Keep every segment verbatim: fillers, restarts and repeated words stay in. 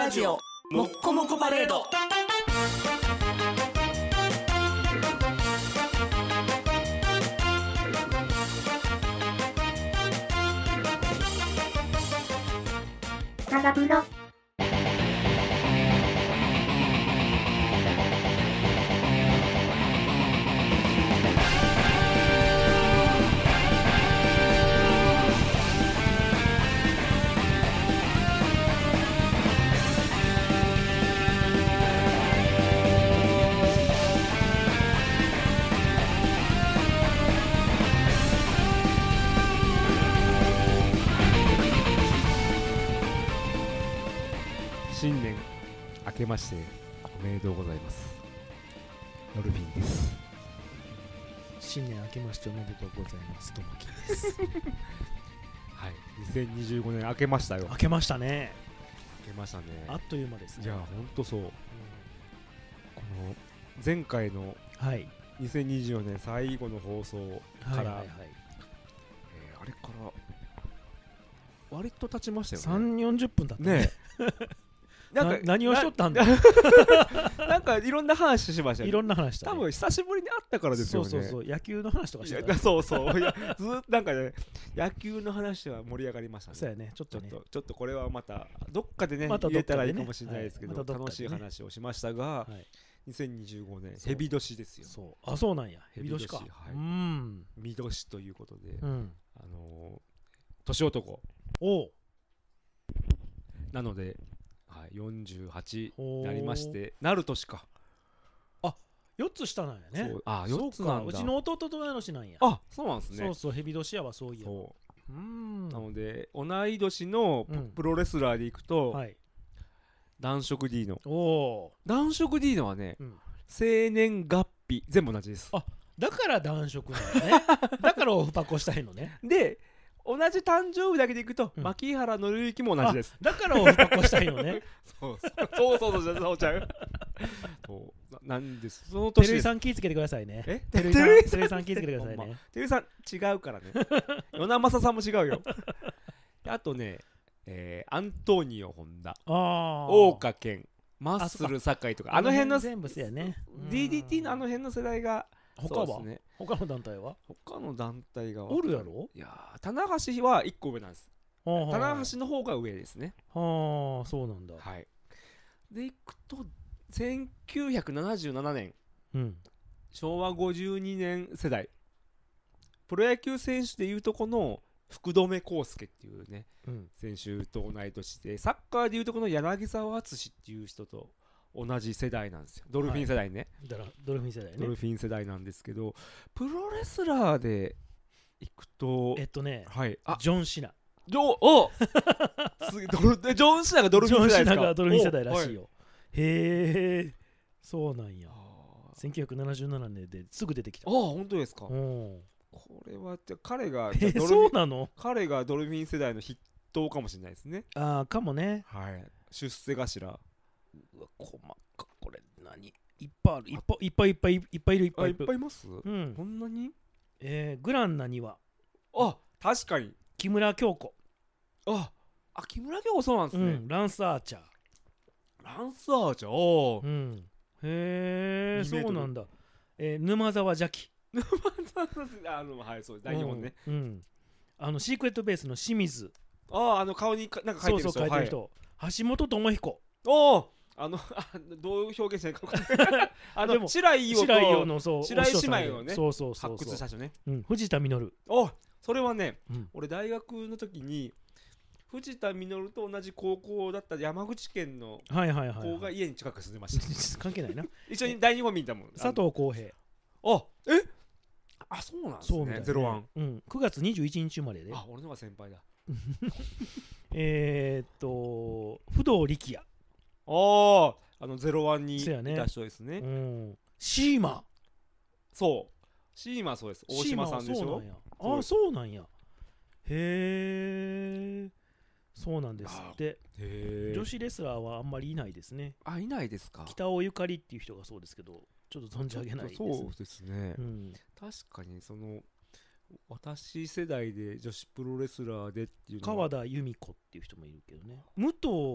ラジオもっこもこパレード。 長風呂。 新年明けましておめでとうございます。ドルフィンです。 新年明けましておめでとうございます。ともきです。 はい、にせんにじゅうごねん明けましたよ。 明けましたね。 明けましたね。 あっという間ですね。 いや、ほんとそう、うん、この前回のにせんにじゅうよねん最後の放送から、はいはいはい、えー、あれから割と経ちましたよね。 さんじゅう、よんじゅっぷん経ったね。なんか何をしとったんだ。 なんかいろんな話しましたよね。 いろんな話した、ね、 多分久しぶりに会ったからですよね。 そうそうそう、野球の話とかしてた。 そうそう、いやずっとなんかね、野球の話は盛り上がりましたね。 そうやね、ちょっとね、 ちょっと、ちょっとこれはまたどっかでね、 また言えたらいいかもしれないですけど、 はいまね、 楽しい話をしましたが、はい、にせんにじゅうごねんヘビ年ですよ。 そう、あ、そうなんや、ヘビ年か。 はい、 うん、 身年ということで、 うん、 あのー、年男。 おなので。はい、よんじゅうはちになりまして、なる年か。 あ、よっつ下なんやね。 そう、あ、よっつなんだ。 うちの弟と同い年なんや。 あ、そうなんですね。 そうそう、ヘビ年やはそういや。 そう。 うん。 なので同い年のプロレスラーでいくと、うん、はい、男色 D の。お男色 D のはね、うん、生年月日全部同じです。 あ、だから男色なんだね。だからオフパコしたいのね。 で。同じ誕生日だけでいくと、うん、牧原紀之も同じです。 だからオフパコしたいのね。 そうそうそうそうそうちゃう。そうななんです。その年です。 テレビさん気ぃつけてくださいね。 え？ テレビさん、テレビさん気ぃつけてくださいね。 テレビさん違うからね。与那政さんも違うよ。あとね、えー、アントニオ本田、大岡健、マッスル酒井とかあの辺の全部そうやね。 ディーディーティー のあの辺の世代が。 他は、ね、他の団体は他の団体がおるやろ。 いやー、棚橋はいっこ上なんです。棚橋の方が上ですね。 はあ、そうなんだ。 はい。でいくとせんきゅうひゃくななじゅうななねん、うん、しょうわごじゅうにねん世代プロ野球選手でいうとこの福留孝介っていうね、うん、選手と同い年で、サッカーでいうとこの柳沢敦っていう人と同じ世代なんですよ。ドルフィン世代ね、 はい、ドルフィン世代ね。 ドルフィン世代なんですけど、プロレスラーでいくとえっとね、 はい、 あ、ジョン・シナ。 ジョおすドルジョン・シナがドルフィン世代ですか。 ジョン・シナがドルフィン世代らしいよ。はい、へえ、そうなんや。せんきゅうひゃくななじゅうななねんですぐ出てきた。 ああ、本当ですか。 うん、 これはじゃ彼がえー、そうなの。 彼がドルフィン世代の筆頭かもしれないですね。 ああ、かもね。 はい、出世頭。 うわ、細か、これ何いっぱいある。いっぱいいっぱいいっぱいいっぱいいる。いっぱいいっぱいいます。 うん、 こんなに。 えー、グランなには、 あ、確かに木村京子。 ああ、木村京子そうなんですね。 うん、ランスアーチャー。 ランスアーチャー、おー、うん、へえ、そうなんだ。えー、沼沢邪気。 沼沢あの、はい、そう、大日本ね。 うん、うん、あのシークレットベースの清水。 ああ、あの顔になんか書いてる人。 そうそう、書いてる人、はい、橋本智彦。 おお、あのあどういう表現してるか分かんないあの白井伊代と白井伊代のそう白井姉妹をね、 そうそうそうそう発掘した人ね、 うん、藤田実。 お、それはね、うん、俺大学の時に藤田実と同じ高校だった山口県の子が家に近く住んでました。 関係ないな。 一緒に大日本見たもん。 佐藤浩平。 あ、え、あ、そうなんですね。ゼロワン。 うん、くがつにじゅういちにち生まれで。 あ、俺のが先輩だ。 えっと不動力也。 ああ、あのゼロワンにいた人ですね。 うん、シーマ。 そう。シーマそうです。大島さんでしょ。 ああ、そうなんや。へえ。そうなんですって。女子レスラーはあんまりいないですね。 あ、いないですか。 北尾ゆかりっていう人がそうですけど、ちょっと存じ上げないです。 そうですね、うん、確かにその私世代で女子プロレスラーでっていうのは川田由美子っていう人もいるけどね。武藤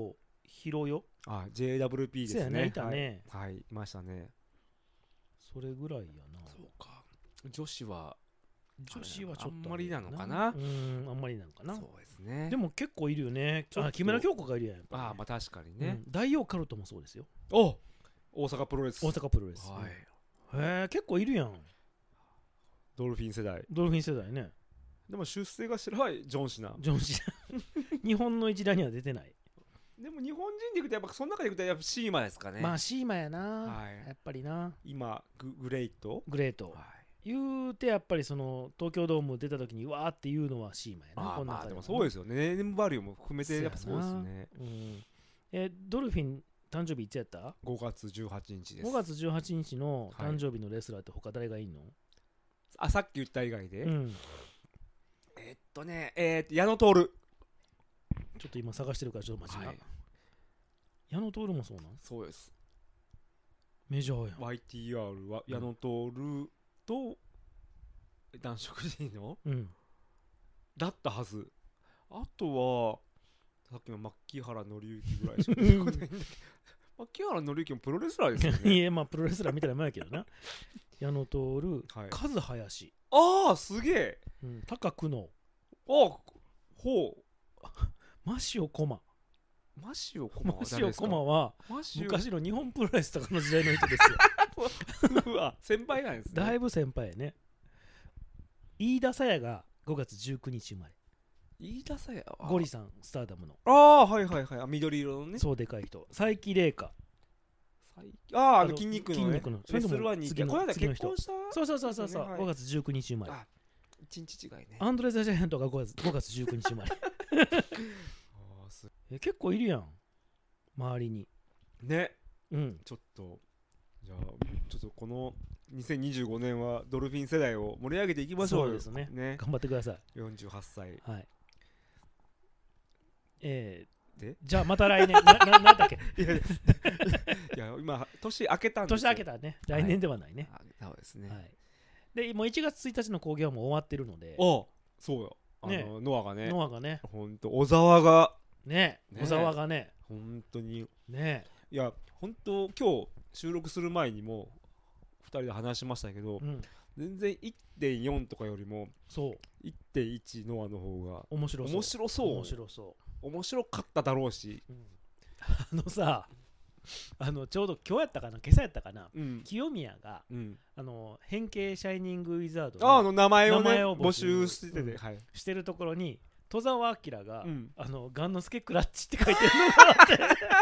ひろよあ ジェイダブリューピー ですね。 そうやねいたねはい、はい、いましたね。 それぐらいやな。 そうか。女子は女子はちょっとあんまりなのかな。 うんあんまりなのかな。 そうですね。 でも結構いるよね。 ちょっとあ木村京子がいるやんやっぱりね、 ああまあ確かにね。 うん大王カルトもそうですよ。 お大阪プロレス。 大阪プロレス。 はい。 へえ結構いるやん。 ドルフィン世代。 ドルフィン世代ね。 でも出世が知らないジョン・シナ。 ジョンシ日本の一覧には出てない。 でも日本人でいくとやっぱその中でいくとやっぱシーマですかね。 まあシーマやな、 はいやっぱりな。 今ググレイト。 グレート、 はい。 言うてやっぱりその東京ドーム出た時にわーっていうのはシーマやな。 ああまあでもこの中はそうですよね。ネームバリューも含めてやっぱそうですね。 うんえドルフィン誕生日いつやった？ ごがつじゅうはちにちです。 ごがつじゅうはちにちの誕生日のレスラーって他誰がいんの？ あさっき言った以外で、 うんえーっとねえーっと矢野徹。 ちょっと今探してるからちょっと待ちな、 はい矢野徹もそうなん？ そうです。 メジャーやん。 ワイティーアール は矢野徹と男色人のうんだったはず。あとはさっきの牧原紀之ぐらいしか出てこないんだけど牧原紀之もプロレスラーですよいね。 やまあプロレスラーみたいなもんやけどな。矢野徹、 はい、 カズハヤシ、 ああすげえ。 うん、高久野、 あほうマシオコマ。 マシオコマはマシオ誰ですか？ コマはマシオ昔の日本プロレスとかの時代の人ですよ。 うわ先輩なんですね。 だいぶ先輩やね。飯田沙耶がごがつじゅうくにち生まれ。 飯田沙耶はゴリさん、スターダムの。 ああはいはいはい。あ緑色のね。 そうでかい人。佐伯玲香。 最ああああのの筋肉のね。 筋肉のレッスルワンに行って次のこの間次の人結婚した。 そうそうそうそうそう、 はいごがつじゅうくにち生まれ。 あ一日違いね。 アンドレ・ザ・ジャイアントがごがつごがつじゅうくにち生まれ。 あーすえ結構いるやん。周りに。 ねうん。 ちょっとじゃあちょっとこのにせんにじゅうごねんはドルフィン世代を盛り上げていきましょうよ。 そうですねね頑張ってください。 よんじゅうはっさいはい。えー、 でじゃあまた来年。な、な、なんだっけいやいや今年明けたんです年よ。 明けたね。来年ではないね。 あそうですね。 はい。で、もういちがつついたちの興行はもう終わってるので、 あそうよ。あの、 ねノアがねノアがね、 ほんと小沢がね、 ね小沢がね、 本当にね、 いや本当今日収録する前にもふたりで話しましたけど、 うん、 全然 いってんよん とかよりもそう、 いってんいち ノアの方が面白そう。 面白そう面白そ面白かっただろうし、 う。うん、あのさ、あのちょうど今日やったかな、今朝やったかな、 うん清宮がうん、 あの変形シャイニングウィザードああのの名前をね名前を募募集集してて、 うんはい、 してるところに戸沢明が、 うんあのガンノスケクラッチって書いてるのがあ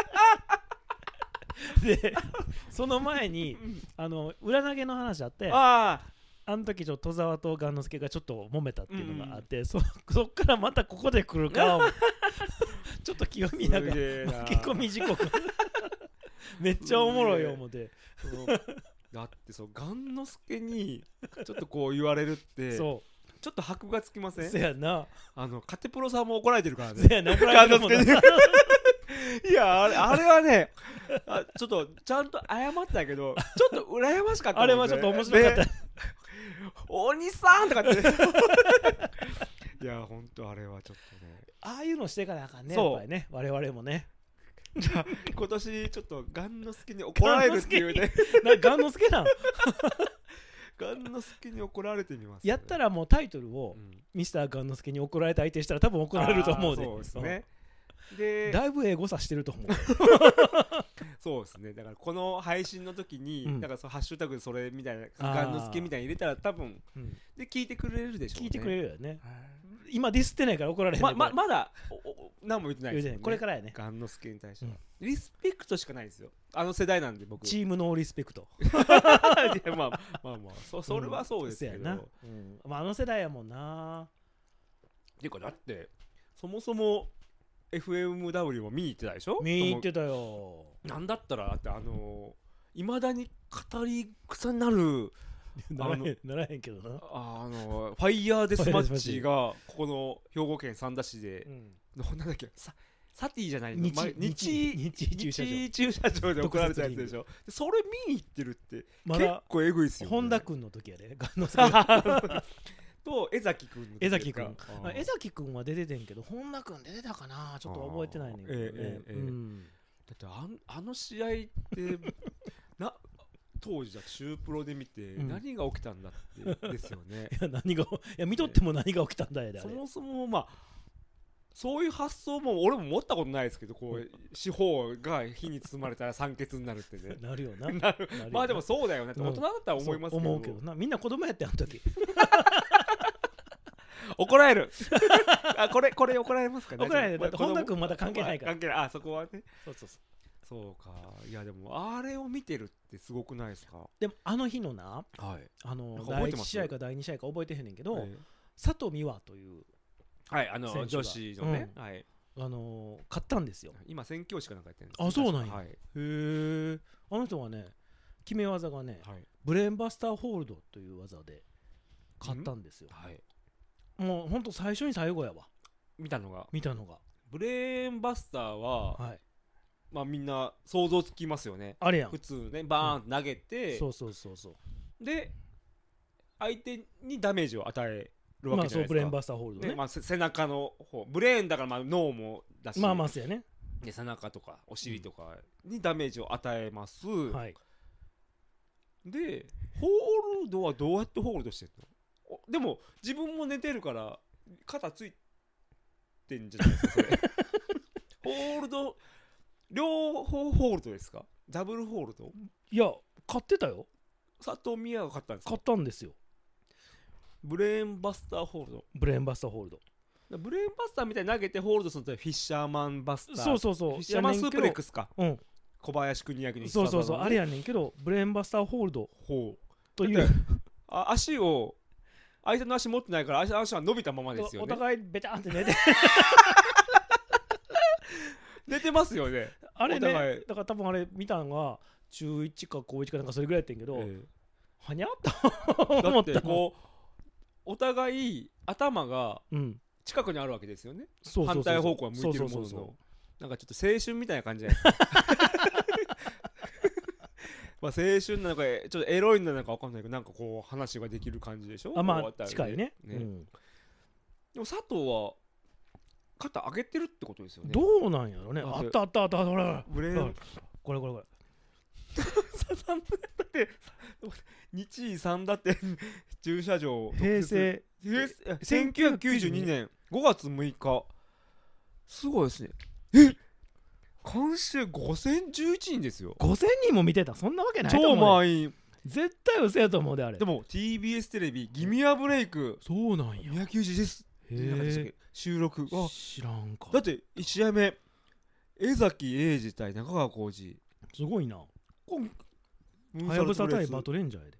ってでその前にあの裏投げの話あってああの時ちょっと戸沢とガンノスケがちょっと揉めたっていうのがあって、うん、そ, そっからまたここで来るかちょっと清宮が巻き込み事故めっちゃおもろいよ思ってだってそうガンノスケにちょっとこう言われるってそうちょっと箔がつきません？ せやなあのカテプロさんも怒られてるからね。 せやな怒られてるもんな。 いやあれあれはねあちょっとちゃんと謝ったけどちょっと羨ましかったもんね。 あれはちょっと面白かった。 お兄さんとかっていやほんとあれはちょっとねああいうのしてからあかんねそうやっぱりね我々もね。 じゃあ今年ちょっとガンノスケに怒られるっていうねなガンノスケなんガンノスケに怒られてみます、 やったらもうタイトルを、 うん、 ミスターガンノスケに怒られた相手したら多分怒られると思うで。 そうですね。でだいぶ英語さしてると思う。 そうですね。だからこの配信の時に、 うん、 だからそのハッシュタグそれみたいなガンノスケみたいに入れたら多分、うん、で聞いてくれるでしょうね。 聞いてくれるよね。今ディスってないから怒られへん、 まままだおお何も言ってないですよね。 これからやね。 ガンノスケに対しては、うん、リスペクトしかないですよ。あの世代なんで僕。 チームノーリスペクト。 いやまあまあまあそそれはそうですけど。うんなうんまあ、あの世代やもんな。 っていうかだってそもそも エフエムダブリュー も見に行ってたでしょ？ 見に行ってたよ。 なんだったらだってあのいまだに語り草になる。 ならへん、ならへんけどな。 あのファイヤーデスマッチがここの兵庫県三田市で、うん、なんだっけササティじゃないの日日日駐車場日駐車場で行われたやつでしょ。でそれ見に行ってるってま結構エグいっすよね。 本田君の時やでガンノスケと江崎君の時江崎君江崎君は出ててんけど本田君出てたかなちょっと覚えてないねんけどね。 ええええうんってあんあの試合ってな当時だシュープロで見てうん何が起きたんだってですよね、 いや何がいや見とっても何が起きたんだよねあれそもそもまあそういう発想も俺も持ったことないですけど、こう四方が火に包まれたら酸欠になるってねなるよななるなるよなまあでもそうだよねってうん大人だったら思いますけど、 そう思うけどなみんな子供やってあの時怒られるあこれこれ怒られますかね怒られるだって子供本田君まだ関係ないから関係ないあそこはねそうそうそうそうかいやでもあれを見てるってすごくないですか。 でもあの日のなはいあのなんか覚第えてます一試合か第二試合か覚えてへんねんけど、 はい佐藤美和というはいあの選手が女子のね、はいあのー勝ったんですよ。 今宣教師かなんかやってるんですあそうなんやはいへえあの人はね決め技がねはいブレーンバスターホールドという技で勝ったんですよ。 はいもうほんと最初に最後やわ見たのが見たのがブレーンバスターは、 はいまあみんな想像つきますよね。 あれやん普通ねバーンって投げて、 そうそうそうそうで相手にダメージを与えるわまけじゃないですか。 あそうブレーンバスターホールドねねまあ、せ背中の方ブレーンだからまあ脳もだし、 まあまあそうやねで背中とかお尻とかにダメージを与えます、 はいでホールドはどうやってホールドしてるの？おでも自分も寝てるから肩ついてんじゃないですかそれホールド両方ホールドですか？ダブルホールド？ いや勝ってたよ佐藤美也が勝ったんですか？ 勝ったんですよブレーンバスターホールド。 ブレーンバスターホールドブレーンバスターみたいに投げてホールドするとフィッシャーマンバスター。 そうそうそうフィッシャーマンスープレックスか。 うん小林邦明にそうそうそうあれややねんけどブレーンバスターホールドほうというあ足を相手の足持ってないから足足は伸びたままですよね。 お互いベタンって寝て寝てますよね。 あれお互いねだから多分あれ見たのが中いちか高いちかなんかそれぐらいやってんけど、 えはにゃっとえだっ思ったてこうお互い頭がうん近くにあるわけですよね。 そうそうそう反対方向は向いてるものそうそうそうのなんかちょっと青春みたいな感じじゃないですかまあ青春なのかちょっとエロいなのか分かんないけどなんかこう話ができる感じでしょ。 あまあこうやったら近いねねうんでも佐藤は肩上げてるってことですよね。 どうなんやろねああったあったあったほらほらブレーンこれこれこれさんだって日医さんだって駐車場平成平成せんきゅうひゃくきゅうじゅうにねんごがつむいかすごいですね。え監修ごせんじゅういちにんですよ。 ごせんにんも見てたそんなわけないと超思うで満員。 絶対嘘やと思うであれでも ティービーエス テレビギミアブレイクそうなんやにひゃくきゅうじゅうですへなんかでしたっえけ収録あ知らんかだっていち試合目江崎英二対中川浩二すごいなこんはやぶさ対ムーンサルトブレスバトレンジャーやで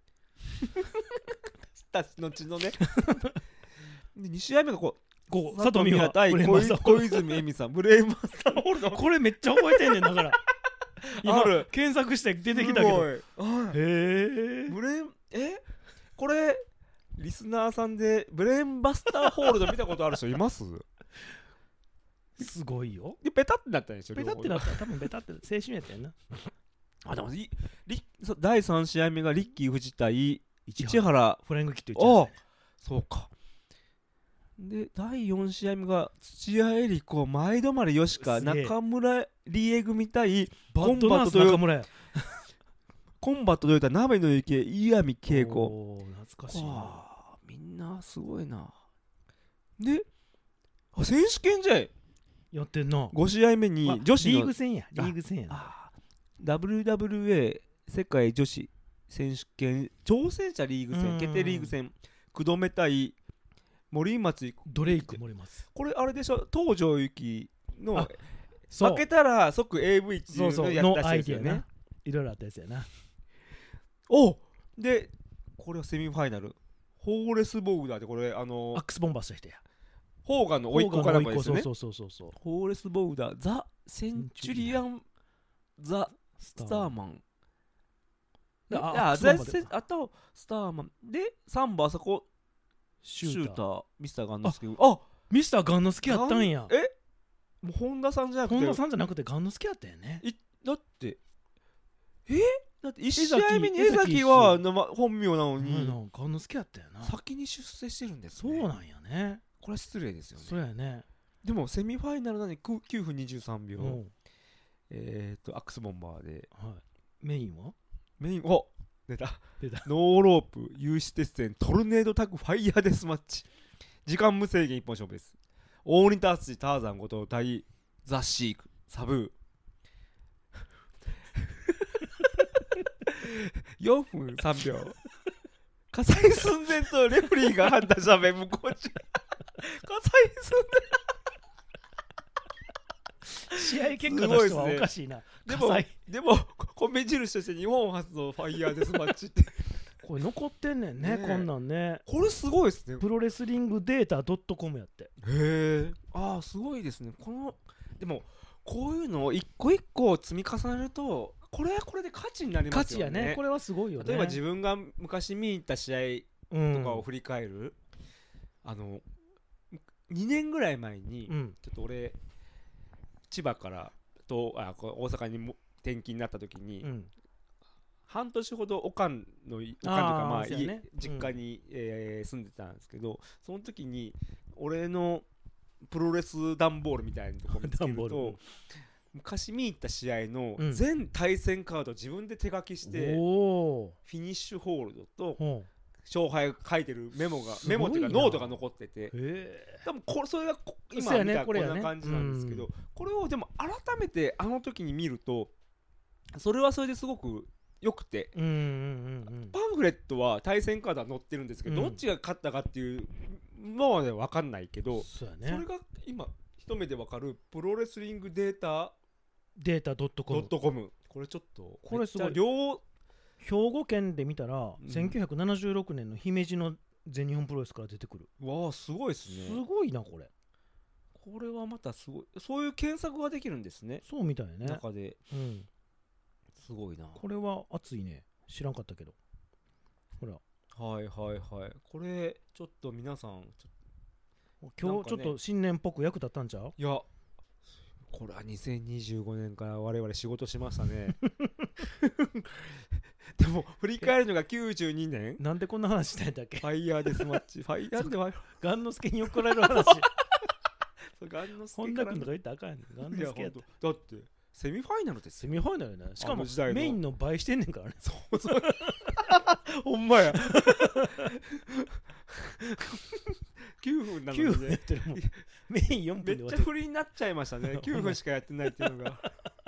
たち後のねでに試合目がこうここ佐藤美和対ブレーンバスターホール小泉恵美さんブレーンバスターホールドドこれめっちゃ覚えてんねんだから今ある検索して出てきたけどへすごいはいえブレーンえこれリスナーさんでブレーンバスターホールド見たことある人います？ すごいよでペタってなったんでしょベタってなったら多分ベタって青春やったよなあでもリリそうだいさん試合目がリッキー藤対市市原フライングキットあ一そうかでだいよん試合目が土屋恵理子前泊よしかすげえ中村理恵組対バッドナースコンバット中村やコンバットというた鍋の池岩見恵子おー懐かしいなわあみんなすごいなであ選手権試合やってんなご試合目あに女子のリーグ戦やリーグ戦やなあ ダブリューダブリューエー 世界女子選手権挑戦者リーグうん戦決定リーグ戦九度目対森松ドレイク森松これあれでしょ東條ゆきのあそう負けたら即 エーブイ っていそううそうのやったのアイらしいですよねディアないろいろあったやつやなおでこれはセミファイナルホーレス・ボウダーでこれあのアックスボンバーした人やホーガンの甥っ子かなんかですよねそうそうそうそうホーレス・ボウダーザ・センチュリアンザ・ススターマンでああアックスボンバーでザあとスターマンでサンバあそこシューターシューターミスターガンノスケあミスターガンノ好きやったんやえもう本田さんじゃなくて本田さんじゃなくてガンノ好きやったよねいだってえだっていち江崎試合目に江江崎崎は名前本名なのうんになんかガンノ好きやったよな先に出世してるんですそうねなんやねこれは失礼ですよねそうやねでもセミファイナルなのにきゅうふんにじゅうさんびょううんえっとアックスボンバーで、 はい、メインはメインお出た出たノーロープ有刺鉄線トルネードタッグファイヤーデスマッチ時間無制限一本勝負です。大仁田敦ターザン後藤対ザ・シークサブーよんぷんさんびょう火災寸前とレフリーが判断したべ向こう中火災寸試合結果としてはおかしいな。 前でもでも米印として日本初のファイヤーデスマッチってこれ残ってんねんね、 ねえこんなんね。 これすごいですね。 プロレスリングデータ .com やって。 へえ。ああすごいですね。このでもこういうのを一個一個積み重ねるとこれはこれで価値になりますよね。 価値やね。これはすごいよね。 例えば自分が昔見に行った試合とかを振り返る、うん、あのにねんぐらい前に、うん、ちょっと俺千葉からとあ大阪にも転勤になった時に、うん、半年ほどおかんのおかんというかまあ、ね、実家に、うんえー、住んでたんですけど、その時に俺のプロレス段ボールみたいなところ見つけると昔見に行った試合の全対戦カードを自分で手書きして、うん、フィニッシュホールドと勝敗書いてるメモがメモっていうかノートが残ってて、多分これそれが今見たらこんな感じなんですけど、これをでも改めてあの時に見るとそれはそれですごく良くて、パンフレットは対戦カードは載ってるんですけど、どっちが勝ったかっていうのは分かんないけど、それが今一目で分かるプロレスリングデータデータ .com これちょっとこれすごい両兵庫県で見たら、うん、せんきゅうひゃくななじゅうろくねんの姫路の全日本プロレスから出てくる。 わあすごいですね。 すごいなこれ。 これはまたすごい。そういう検索ができるんですね。 そうみたいね。 中で、うん、すごいな。 これは熱いね。知らんかったけど。ほら。 はいはいはい。これちょっと皆さんちょ今日ちょっと新年っぽく役立ったんちゃう？ いや。これはにせんにじゅうごねんから我々仕事しましたね。でも振り返るのがきゅうじゅうにねん。 なんでこんな話したんだっけ？ ファイヤーデスマッチ。ファイヤーではガンノスケに怒られる話。 ガンノスケ本田君とか言ったらあかんねん。ガンノスケやった。 だってセミファイナルですよ。 セミファイナルね。しかもメインの倍してんねんからね。 そうそうほんまや。きゅうふんなのにね。 きゅうふんやってるもん。メインよんぷんで終わってる。 めっちゃフリーになっちゃいましたね。きゅうふんしかやってないっていうのが。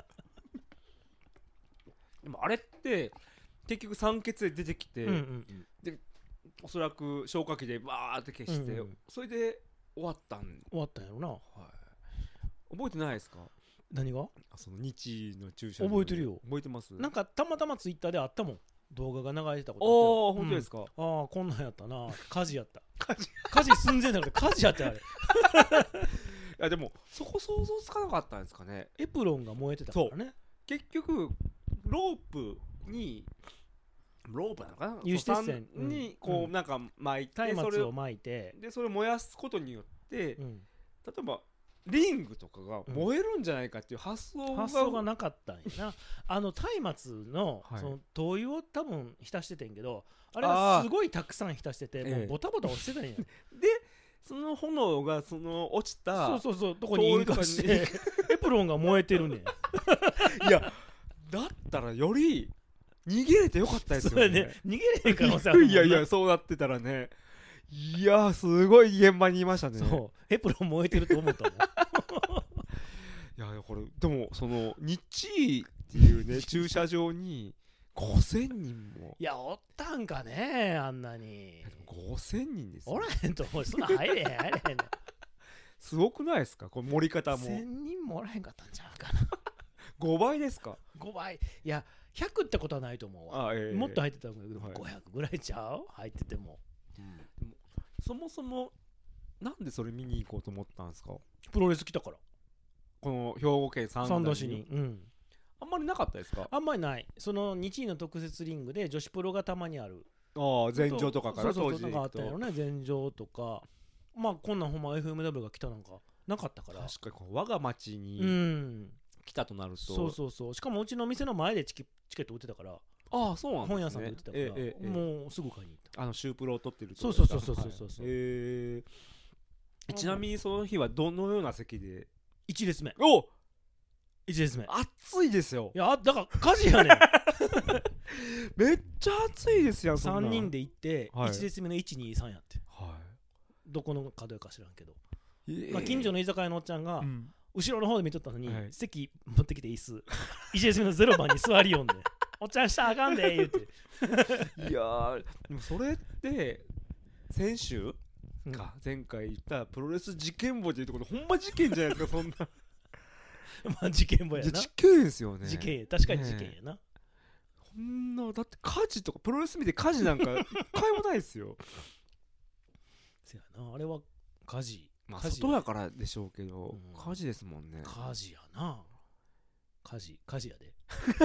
でもあれって結局酸欠で出てきて、うんうんうん、でおそらく消火器でバーって消して、うんうん、それで終わったん終わったんやろな、はい、 覚えてないですか？ 何が？ あその日の駐車場覚えてるよ。 覚えてます？ なんかたまたまツイッターであったもん。動画が流れてたことあった。ああ本当ですか？うん、 ああこんなんやったな。火事やった。火事火事寸前だから火事やったあれ。いやでもそこ想像つかなかったんですかね。 エプロンが燃えてたからね。 結局ロープにロープなのかな、 有刺鉄線にこうなんか巻いて、 松明を巻いてでそれを燃やすことによって、うん、例えばリングとかが燃えるんじゃないかっていう発想が、 発想がなかったんやな。あの松明 の, その灯油を多分浸しててんけど、あれはすごいたくさん浸しててもうボタボタ落ちてたんや。でその炎がその落ちたそうそうそうとこに引火してエプロンが燃えてるねん。 いやだったらより逃げれてよかったですよ ね, ね逃げれへん可能性あるもんな。 いやいやそうなってたらね、いやすごい現場にいましたね。 そうエプロン燃えてると思ったもん。 いやこれでもその日医っていうね駐車場にごせんにんもいやおったんかねあんなに。 ごせんにんですよ。 おらへんと思う。そんな入れへん入れへんすごくないですかこの盛り方も。 せんにんもおらへんかったんちゃうかな。 ごばいですか？ ごばい。いやひゃくってことはないと思うわ。あ、えー、もっと入ってたんだけど、はい、ごひゃくぐらいちゃう入ってても、うん、 でもそもそもなんでそれ見に行こうと思ったんですか？ プロレス来たから。 この兵庫県三田市に、 うん、 あんまりなかったですか？ あんまりない。その日医の特設リングで女子プロがたまにある。 ああ前場とかから当時なんかあったよね。前場とかまあこんなんほんま エフエムダブリュー が来たなんかなかったから。 確かにこう我が町に来たとなると、 そうそうそう。しかもうちの店の前でチケ、チケット売ってたから。 ああそうなんですね。 本屋さんで売ってたから、ええええ、もうすぐ買いに行った。 あのシュープロを取ってるとそうそうそうそうそうそう、はい、 えー、ちなみにその日はどのような席で？ いち列目。 おいちレース目。 暑いですよ。 いやだから火事やねんめっちゃ暑いですやん。そんなさんにんで行って、 はい、 いちレース目のいちにさんやって、 はい、 どこの角か知らんけど、 えーまあ、近所の居酒屋のおっちゃんが、うん、後ろの方で見とったのに、はい、席持ってきて椅子いちレース目のゼロばんに座りよんでおっちゃん下あかんで言うていやーでもそれって先週か、うん、前回言ったプロレス事件簿でいうところほんま事件じゃないですかそんなまあ事件簿やな。 事件ですよね。 事件確かに事件やな、ね、 こんなだって火事とかプロレス見て火事なんか一回もないですよせやな、あれは火事、 まあ外やからでしょうけど、うん、火事ですもんね。 火事やな、火事火事やで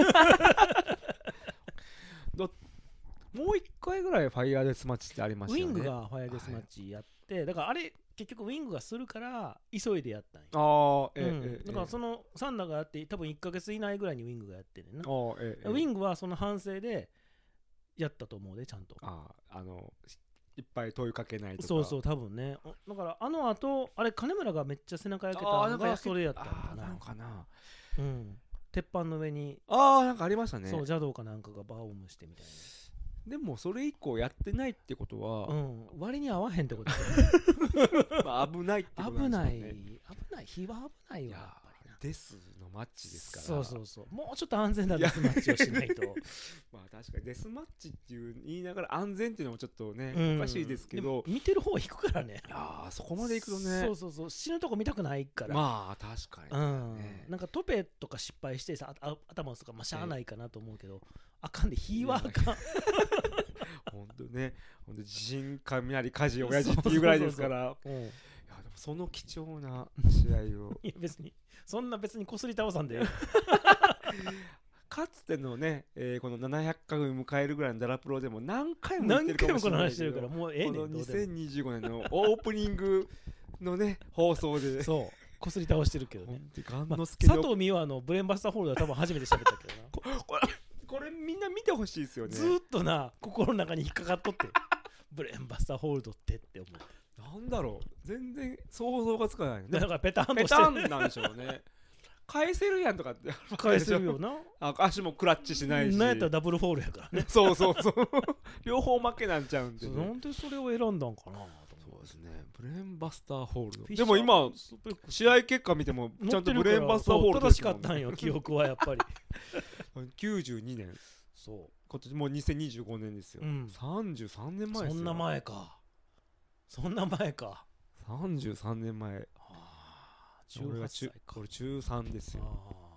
だもう一回ぐらいファイヤーデスマッチってありましたよね。 ウィングがファイヤーデスマッチやって、はい、だからあれ結局ウィングがするから急いでやったんや。 ああ、えうんえ、 だからそのサンダーがやって多分いっかげつ以内ぐらいにウィングがやってるねんな。 あ、ええ、 ウィングはその反省でやったと思うでちゃんと。 ああ、あのいっぱい問いかけないとか。 そうそう多分ね。だからあの後あれ金村がめっちゃ背中焼けたのがそれやったのかな。 あなのかな。 うん。鉄板の上にああなんかありましたね。 そう邪道かなんかがバーオムしてみたいな。 でもそれ以降やってないってことは、 うん、割に合わへんってことまあ危ないってことなんですよね。 危ない危ない日は危ないよやっぱりな。 デスのマッチですから。 そうそうそうもうちょっと安全なデスマッチをしないとまあ確かにデスマッチっていう言いながら安全っていうのもちょっとね、うん、おかしいですけど見てる方は引くからね。 いやそこまでいくとねそうそうそう死ぬとこ見たくないから。まあ確かに、 ね、うん、なんかトペとか失敗してさあ頭とかまあしゃあないかなと思うけど、えー、あかんで火はあかんほんとねほんと地震雷火事親父っていうぐらいですからいやでもその貴重な試合をいや別にそんな別にこすり倒さんでかつてのね、えー、このななひゃっかい迎えるぐらいのダラプロでも何回も言ってるかもしれないけど、 何回もこの話してるからもうええねん。 このにせんにじゅうごねんのオープニングのね放送でそうこすり倒してるけどね、 まあ、佐藤美和のブレーンバスターホールドは多分初めて喋ったけどなこ, こ, れこれみんな見てほしいですよね。 ずっとな心の中に引っかかっとってブレーンバスターホールドってって思う。 なんだろう全然想像がつかないね。 だからペタンとしてペタンなんでしょうね返せるやんとかって返せるよな。 あ足もクラッチしないしなんやったらダブルフォールやからねそうそうそう両方負けなんちゃうんで、 ね、なんでそれを選んだんかな。 そうですねブレーンバスターホールドでも今試合結果見てもちゃんとブレーンバスターホールド正しかったんよ記憶はやっぱりきゅうじゅうにねんそう今年もうにせんにじゅうごねんですよ、うん、さんじゅうさんねんまえですよ。 そんな前かそんな前かさんじゅうさんねんまえ。 じゅうはっさいか。 これ中さんですよ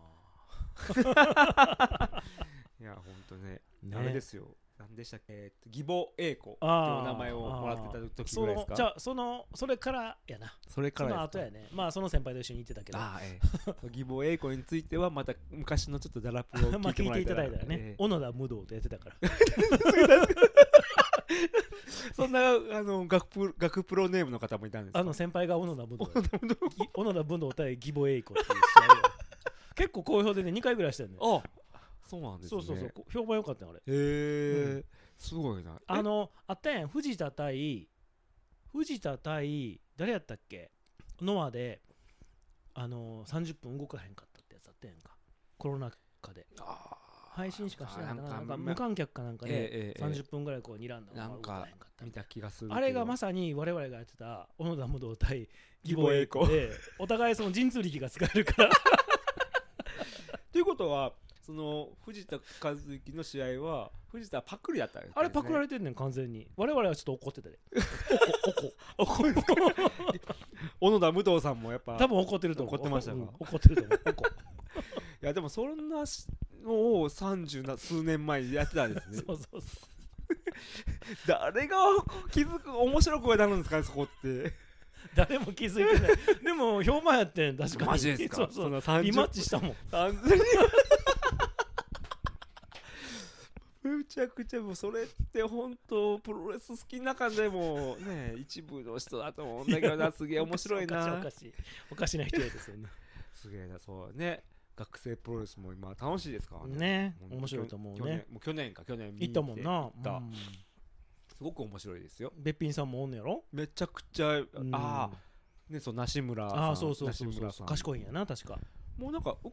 いやほんとねねあれですよ何でしたっけ、えー、義母英子っていう名前をもらってた時ぐらいですか。 じゃあそのそれからやな。 それからその後やね。まあその先輩と一緒に行ってたけどあ、ええ、義母英子についてはまた昔のちょっとダラプロを聞いてもらえたらまあ聞いていただいたらね、ええ、小野田武道とやってたからそんなあの学プ学プロネームの方もいたんですか。 あの先輩が小野田武道小野田武道対義母英子っていう試合を結構好評でねにかいぐらいしたよね。 あそうなんですね。 そうそうそう評判良かったよあれ。へえ、うん、すごいな。 あのあったやん藤田対藤田対誰やったっけノアであのさんじゅっぷん動かへんかったってやつあったやんかコロナ禍で。あ配信しかしてないかな。なんか無観客かなんかでさんじゅっぷんぐらいこう睨んだのが動かへんかった見た気がする。 あれがまさに我々がやってた小野田武道対義母英子でお互いその神通力が使えるからということはその藤田和之の試合は藤田パクリだったんですね。 あれパクられてんねん完全に。我々はちょっと怒ってたでおこおこおこ小野田武道さんもやっぱ多分怒ってると思う。 怒ってましたか、うん、 怒ってると思ういやでもそんなのを三十数年前にやってたんですねそうそうそう誰が気づく面白くなるんですかねそこって誰も気づいてないでも評判やってん確かに。 マジですか。 そうそうリマッチしたもんむちゃくちゃもうそれって本当プロレス好きな中でもね一部の人だと思うんだけどなすげえ面白いなおかしいおかしな人やですよねすげえな。そうね学生プロレスも今楽しいですからね。面白いと思うね。 去年もう去年か去年見行ったもんな、 うん、すごく面白いですよ。 べっぴんさんもおんのやろ。 めちゃくちゃ、うん、ああねそう梨村さん。 あそうそうそうそう賢いんやな確か。 もうなんか受かっ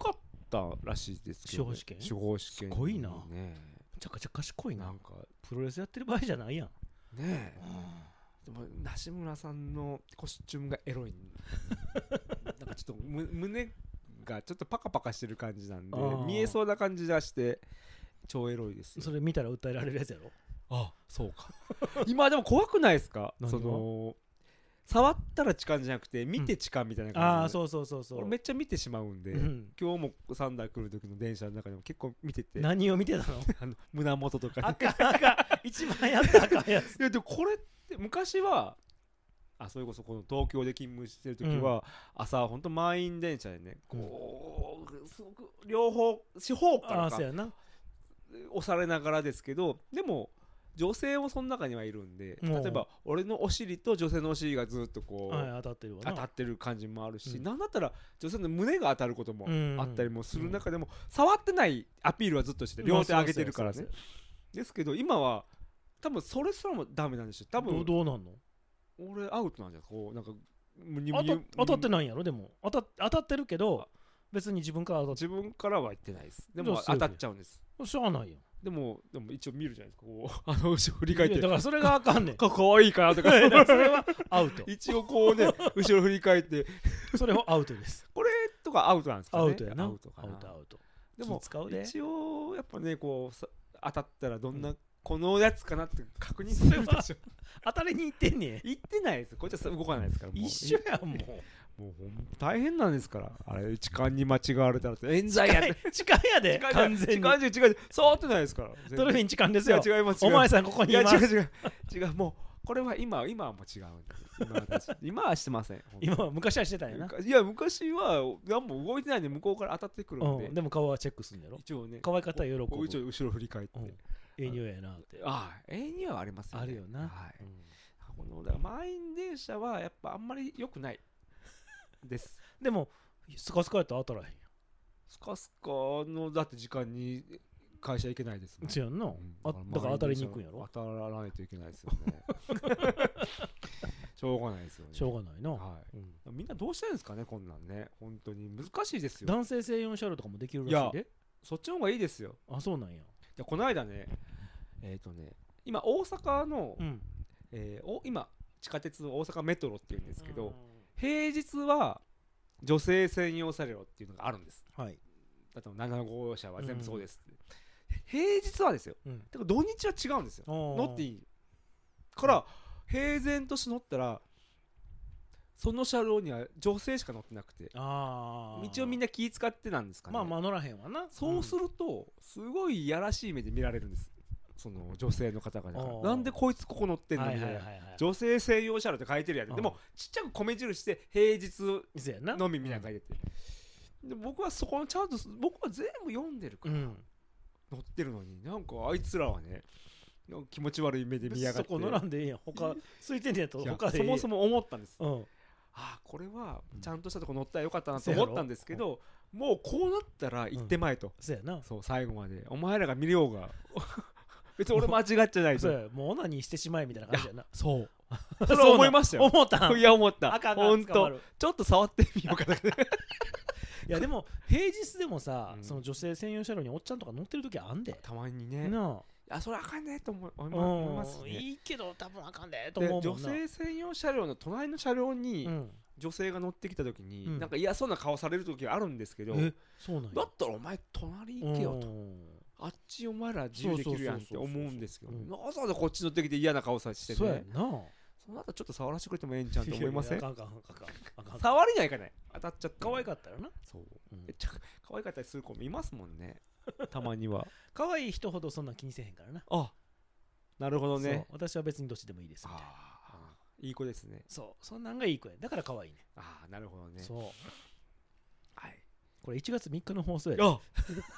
ったらしいですけど、ね、 司法試験司法試験、 すごいな、 ね、 めちゃくちゃ賢いな。 なんかプロレスやってる場合じゃないやんねえ、でも梨村さんのコスチュームがエロいなんかちょっとむ胸がちょっとパカパカしてる感じなんで見えそうな感じがして超エロいですよ。 それ見たら訴えられるやつやろ。 あ、そうか今でも怖くないですか？ 何がその触ったら痴漢じゃなくて見て痴漢みたいな感じで、 ああそうそうそうそう、 俺めっちゃ見てしまうんで、 うん、 今日もさんだい来る時の電車の中でも結構見てて、 何を見てたのあの胸元とかあかんあかん一番やったらあかんやついやでもこれって昔はあそれこそこの東京で勤務してる時は、うん、朝ほんと満員電車でねこう、うん、すごく両方四方からか押されながらですけど、でも女性もその中にはいるんで、例えば俺のお尻と女性のお尻がずっとこう、はい、当たってるわな、当たってる感じもあるし、うん、なんだったら女性の胸が当たることもあったりもする中でも、うん、触ってないアピールはずっとして両手上げてるからね。ですけど今は多分それすらもダメなんでしょ。多分どうなんの？ 俺アウトなんじゃん。こうなんか当た、当たってないんやろ。でも当た、当たってるけど別に自分から当たって自分からは言ってないです。でも当たっちゃうんです。 しゃあないよ。 でもでも一応見るじゃないですか。こうあの後ろ振り返って、 だからそれがあかんねん。 かかわいいかなとかそれはアウト。 一応こうね後ろ振り返ってそれはアウトです。 これとかアウトなんですかね。 アウトやな。 アウトかな。 アウトアウト。 でも一応やっぱねこう当たったらどんな、うん、このやつかなって確認するでしょ。 当たりに行ってんねん。 行ってないです。こっちは動かないですから。もう一緒やんもう。 もうほん大変なんですから。あれ痴漢に間違われたらって冤罪やで。 痴漢やで。完全に。 痴漢じゃ違う。触ってないですから。 ドルフィン痴漢ですよ。 いや違います。 お前さんここにいます。 いや違う違う違う。もうこれは今今はもう違うんで。今は今はしてません。 今は昔はしてたんやな。 いや昔は何も動いてないんで向こうから当たってくるんで。 うん、でも顔はチェックするんやろ。 一応ね。 可愛かったら喜ぶ。 一応後ろ振り返って。 ええ匂いやなって。 ああ、ええ匂いはありますよね。 あるよな。 はい。このだから満員電車はやっぱあんまり良くないです。 でもスカスカやったら当たらへんやん。 スカスカのだって時間に会社行けないですもん。 そうやんな、うん、あだから当たりに行くんやろ。 当たらないといけないですよね。しょうがないですよね。 しょうがないな、 はい、うん、みんなどうしてるんですかねこんなんね。本当に難しいですよ。 男性専用車両とかもできるらしいで。 いやそっちの方がいいですよ。 あ、そうなんや。 でこの間ねえっ、ー、とね今大阪の、うんえー、お今地下鉄の大阪メトロっていうんですけど、平日は女性専用車両っていうのがあるんです。はい。だとなな号車は全部そうですって、うん、平日はですよ、うん、だから土日は違うんですよ。乗っていいから平然として乗ったらその車両には女性しか乗ってなくて、あ一応みんな気使ってなんですかね。 まあまあ乗らへんわな。 そうするとすごいやらしい目で見られるんです。その女性の方々なんでこいつここ乗ってんのみたいな、女性専用車両って書いてるやん。でもちっちゃく米印で平日のみみたいな書いてて、で僕はそこのちゃんと僕は全部読んでるから、うん、乗ってるのになんかあいつらはね気持ち悪い目で見やがって。 そこ乗らんでいいやん。他空いてんねやと他でいい。 そもそも思ったんです、うん、あこれはちゃんとしたとこ乗ったらよかったなと思ったんですけど、うん、もうこうなったら行ってまえと、うん、 そうやな。 そう最後までお前らが見ようが別に俺間違っちゃないと。 そうもうオナニーしてしまえみたいな感じやな。 そうそれは思いましたよ。 思ったいや思った。 あかんほんとちょっと触ってみようかな。 いやでも平日でもさ、うん、その女性専用車両におっちゃんとか乗ってる時あんでたまにね。 なああそれあかんねと思いますね。 いいけど多分あかんねと思うもんな。 女性専用車両の隣の車両に女性が乗ってきた時に、うん、なんか嫌そうな顔される時があるんですけど、 えそうなんや。 だったらお前隣行けよと、あっちお前ら自由できるやんって思うんですけど、わざわざこっち乗ってきて嫌な顔させてね。 そうやな。 その後ちょっと触らせてくれてもええんちゃんと思いません？ いやいやあかんあかんあかんあかん。 触りにはいかない。当たっちゃって可愛かったらな。 そう、うん、めっちゃ可愛かったりする子もいますもんね。たまには可愛い人ほどそんな気にせへんからな。 あ、なるほどね。 私は別にどっちでもいいですみたいな。 あいい子ですね。 そうそんなんがいい子や。だから可愛いね。 ああなるほどね。 そう。 はい。 これいちがつみっかの放送やで。あ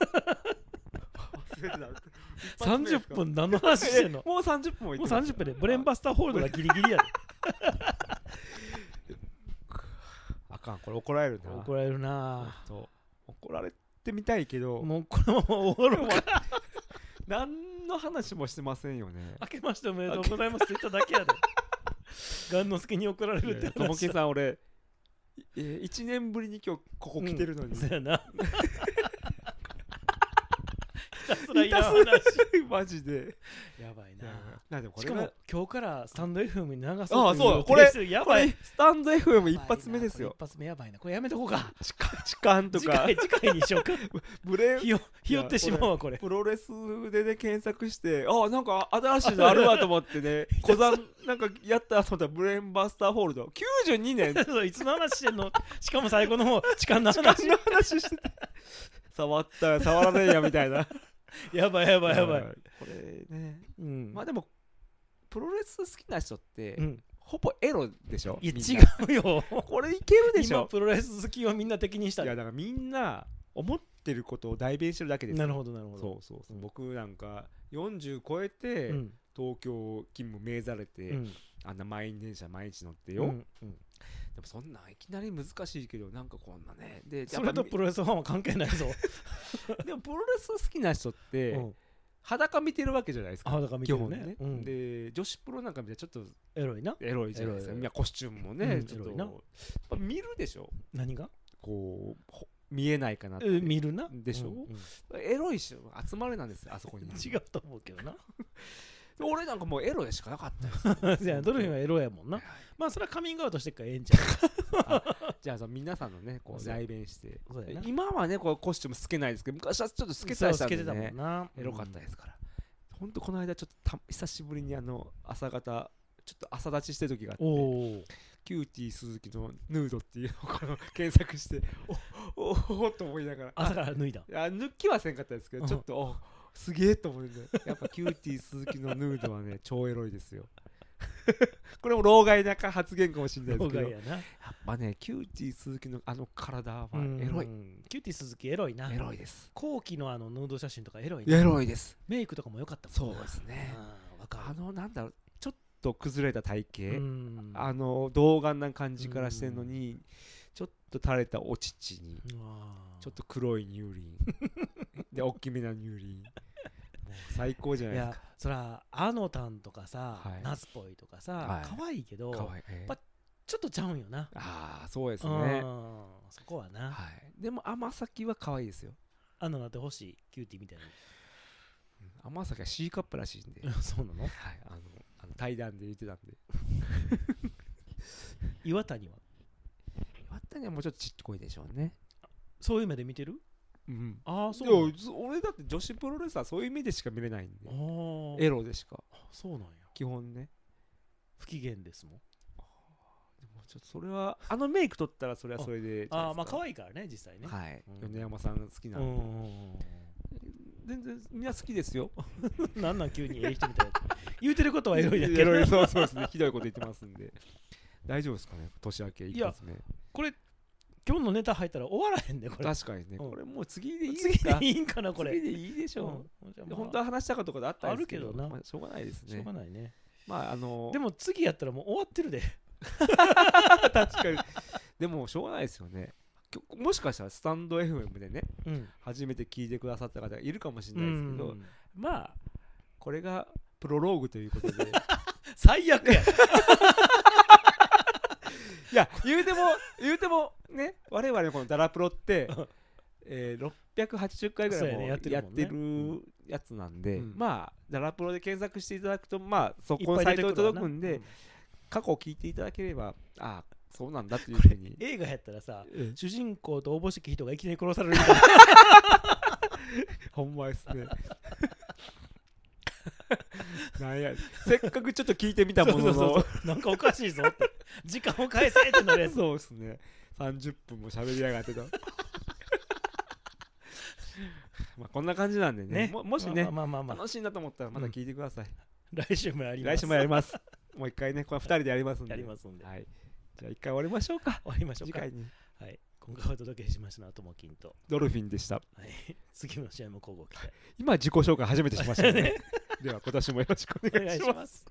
さんじゅっぷん何の話してんの？ もうさんじゅっぷんもいってもうさんじゅっぷんでブレンバスターホールドがギリギリやで。 あかんこれ怒られるな。 怒られるな。 怒られてみたいけどもうこのまま終わろうか。 何の話もしてませんよね。 明けましておめでとうございますって言っただけやで。ガンノスケに怒られるって話。 ともけさん俺いちねんぶりに今日ここ来てるのに、 うん、そうやな。 たすらいらん話マジでやばいな。 なんでこれがしかも今日からスタンド エフエム に流そうというああそう予これ定してるやばい。 これスタンド エフエム 一発目ですよ。 一発目やばいな。これやめとこうか。 痴漢痴漢と次か回次回にしようか。 ブレひよひよってしまうわこれ。 プロレスでね検索してあなんか新しいのあるわと思ってね小山なんかやったと思ったらブレーンバスターホールドきゅうじゅうにねんそういつの話してんの。しかも最後の方痴漢の痴漢話。 の話してて触ったや触らねえやみたいなやばいやばいやばい。 これねうんまあでもプロレス好きな人って、 うん、 ほぼエロでしょ。 いやみんな違うよ。 これいけるでしょ。 今プロレス好きをみんな敵にしたいやだからみんな思ってることを代弁してるだけですよ。 なるほどなるほど。 そうそうそう、 うん、 僕なんかよんじゅう超えて、うん、東京勤務命ざれて、うん、あんな満員電車毎日乗ってよ、うんうん、でもそんないきなり難しいけどなんかこんなねでそれとプロレスファンは関係ないぞでもプロレス好きな人って、うん裸見てるわけじゃないですか。 裸見てるね。 ね、うん、で女子プロなんか見てちょっとエロいな。 エロいじゃないですか。いやコスチュームもね、うん、ちょっとエロいな。見るでしょ。 何が？ こう見えないかなって。 え見るな。 でしょ。うんうん、エロいし集まれなんですよあそこに。 違うと思うけどな。 俺なんかもうエロでしかなかったです。 じゃあドルフィンはエロやもんな。まあそれはカミングアウトしてっからええんちゃう。 じゃあその皆さんのねこう代弁して今はねこうコスチューム透けないですけど昔はちょっと透けたりしたんでねエロかったですから。ほんとこの間ちょっとた久しぶりにあの朝方ちょっと朝立ちしてる時があってキューティー鈴木のヌードっていうのをこの検索しておおおと思いながら朝から脱いだ。 いや抜きはせんかったですけどちょっとおすげえと思うんでやっぱキューティー鈴木のヌードはね超エロいですよこれも老害な発言かもしれないですけど や, やっぱねキューティー鈴木のあの体はエロい。 キューティー鈴木エロいな。 エロいです。 後期のあのヌード写真とかエロいな。 エロいです。 メイクとかも良かったもん。そうですね。あ, あのなんだろうちょっと崩れた体型あの童顔な感じからしてるのにちょっと垂れたお乳にちょっと黒い乳輪で大きめな乳輪最高じゃないですか。いやそらあのたんとかさ、はい、ナスポイとかさ、はい、可愛いけど、 可愛い、えー、 やっぱちょっとちゃうんよな。 ああそうですね。 そこはな、 はい、でも甘崎は可愛いですよ。 あのなってほしいキューティーみたいな、 うん、甘崎は C カップらしいんでそうなの、はい、 あのあの対談で言ってたんで岩谷は岩谷はもうちょっとちっこいでしょうね。 そういう目で見てる？ うん、 ああそう。 俺だって女子プロレスはそういう目でしか見れないんでエロでしか。 そうなんや基本ね。 不機嫌ですもん。 あでもちょっとそれはあのメイク取ったらそれはそれでああまあ可愛いからね実際ね。 はい、うん、米山さんが好きなんで全然みんな好きですよなんなん急にええ人みたいな言うてることはエロいだけエロいそうそうですねひどいこと言ってますんで大丈夫ですかね年明け一発目。いやこれ今日のネタ入ったら終わらへんねこれ。 確かにね、うん、これもう次でいいですか。次でいいんかなこれ。 次でいいでしょう、うんまあ、本当は話したかったことあったんですけどあるけどな、まあ、しょうがないですね。 しょうがないね。 まああのー、 でも次やったらもう終わってるで確かにでもしょうがないですよね。もしかしたらスタンド エフエム でね、うん、初めて聞いてくださった方がいるかもしれないですけど、うん、まあこれがプロローグということで最悪やいや言うても言うてもね我々のこのダラプロってえー、ろっぴゃくはちじゅっかいぐらいもやってるやつなんで、うん、まあダラプロで検索していただくとまあそこのサイトに届くんで、うん、過去を聞いていただければああそうなんだっていうふうに映画やったらさ、うん、主人公とおぼしき人がいきなり殺されるみたいなほんまですねなんやせっかくちょっと聞いてみたもののそうそうそうなんかおかしいぞって時間を返せってなるやつそうですねさんじゅっぷんも喋りやがってたまあこんな感じなんで ね, ね も, もしね、まあまあまあまあ、楽しいなと思ったらまた聞いてください、 うん、来週もやります来週もやりますもう一回ねこれふたりでやりますんでやりますんで、 はい、じゃあ一回終わりましょうか終わりましょうか次回にはい今回お届けしましたのはともきんとドルフィンでした、 はい、次の試合も交互期待今自己紹介初めてしましたねでは今年もよろしくお願いします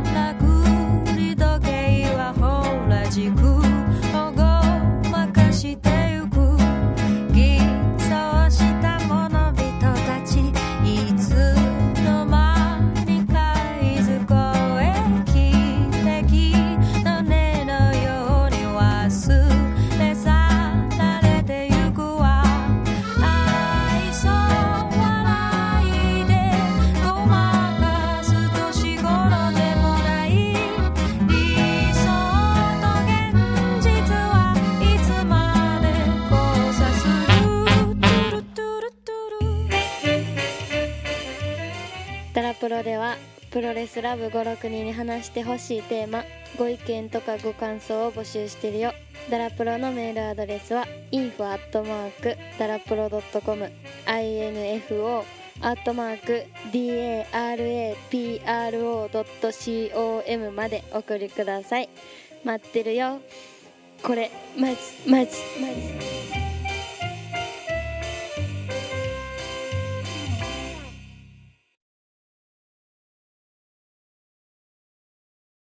時空をごまかしではプロレスラブごろくにんに話してほしいテーマ、ご意見とかご感想を募集してるよ。ダラプロのメールアドレスは インフォ アットマーク ダラプロ ドットコム インフォ アットマーク ダラプロ ドットコム までお送りください。待ってるよ。これマジマジマジ